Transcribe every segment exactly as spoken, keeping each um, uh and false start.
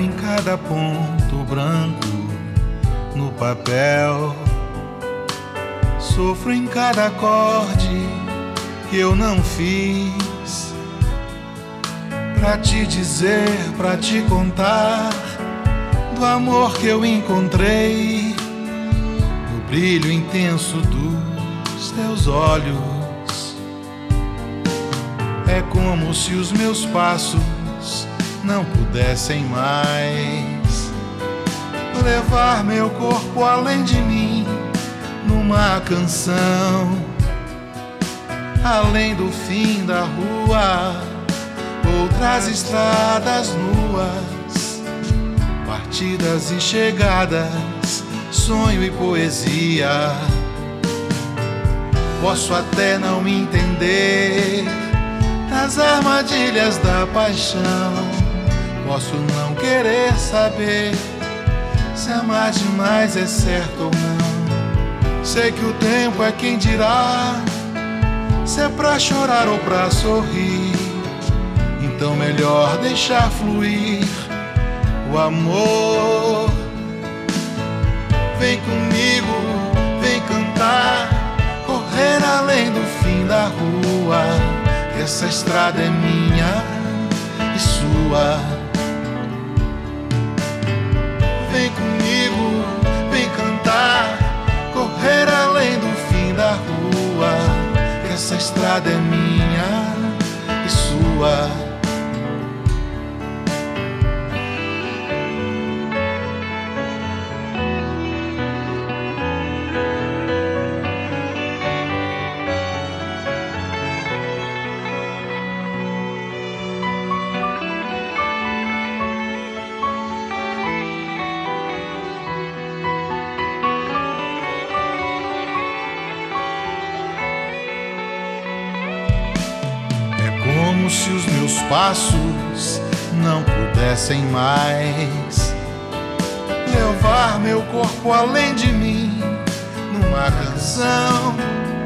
em cada ponto branco no papel. Sofro em cada acorde que eu não fiz, pra te dizer, pra te contar do amor que eu encontrei no brilho intenso dos teus olhos. É como se os meus passos não pudessem mais levar meu corpo além de mim numa canção, além do fim da rua, outras estradas nuas, partidas e chegadas, sonho e poesia. Posso até não entender as armadilhas da paixão, posso não querer saber se amar demais é certo ou não. Sei que o tempo é quem dirá se é pra chorar ou pra sorrir. Então melhor deixar fluir o amor. Vem comigo, vem cantar, correr além do fim da rua, que essa estrada é minha e sua. Vem comigo, vem cantar, correr além do fim da rua, que essa estrada é minha e sua. Como se os meus passos não pudessem mais levar meu corpo além de mim numa canção,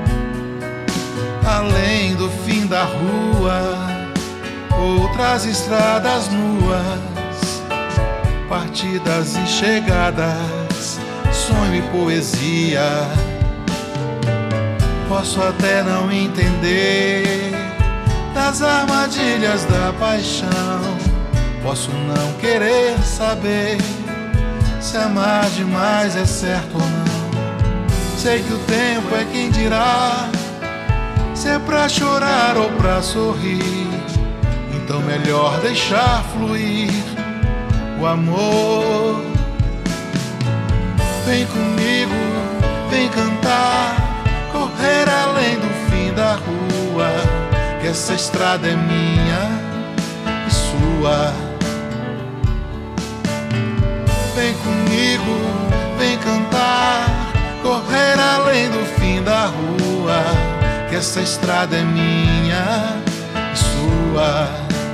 além do fim da rua, outras estradas nuas, partidas e chegadas, sonho e poesia. Posso até não entender das armadilhas da paixão, posso não querer saber se amar demais é certo ou não. Sei que o tempo é quem dirá se é pra chorar ou pra sorrir. Então melhor deixar fluir o amor. Vem comigo, vem cantar, correr além do fim da rua, que essa estrada é minha e sua. Vem comigo, vem cantar, correr além do fim da rua, que essa estrada é minha e sua.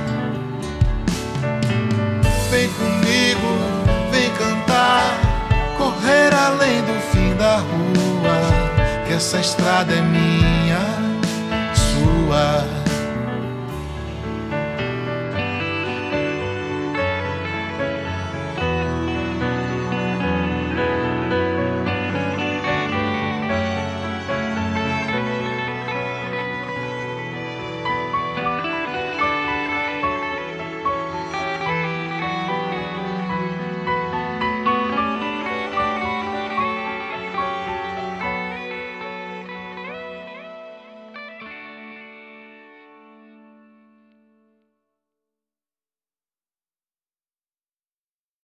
Vem comigo, vem cantar, correr além do fim da rua, que essa estrada é minha e sua.